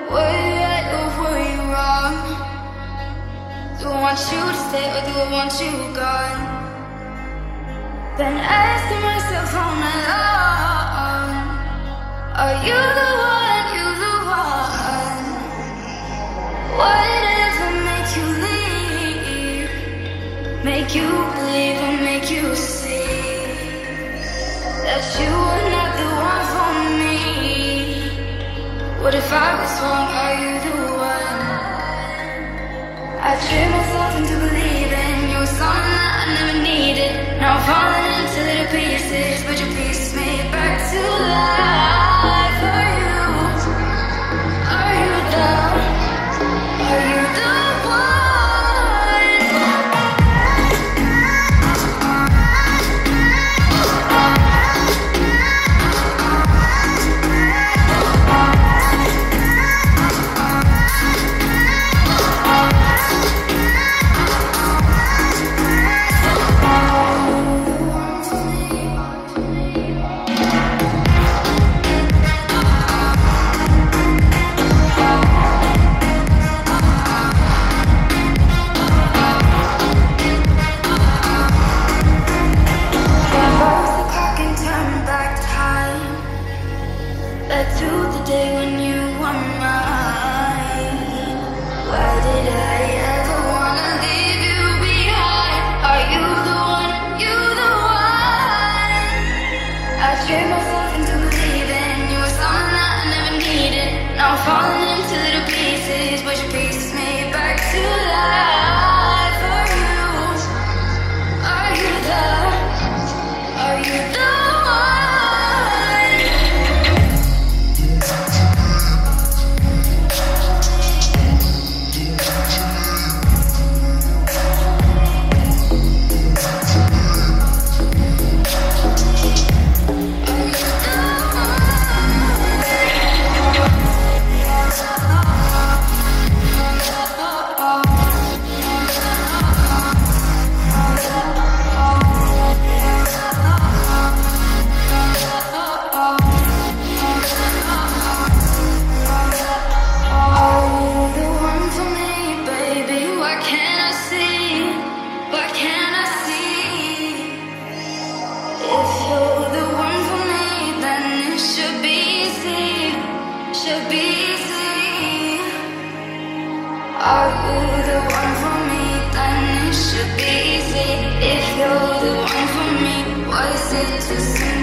Were you right or were you wrong? Do I want you to stay or do I want you gone? Been asking myself all night long, are you the one, you the one? Whatever make you leave, make you believe or make you see that you were not the one for me. What if I was wrong, are you the one? I tricked myself into believing you were something that I never needed. Now I'm falling into little pieces, but you piece me back to life. Are you the one? Back to the day when you were mine. Why did I ever wanna leave you behind? Are you the one, you the one? I tricked myself into believing you were something that I never needed. Now I'm falling into little pieces, but you piece me back to life. Are you the one? Are you the one for me? Then it should be easy. If you're the one for me, why is it too soon?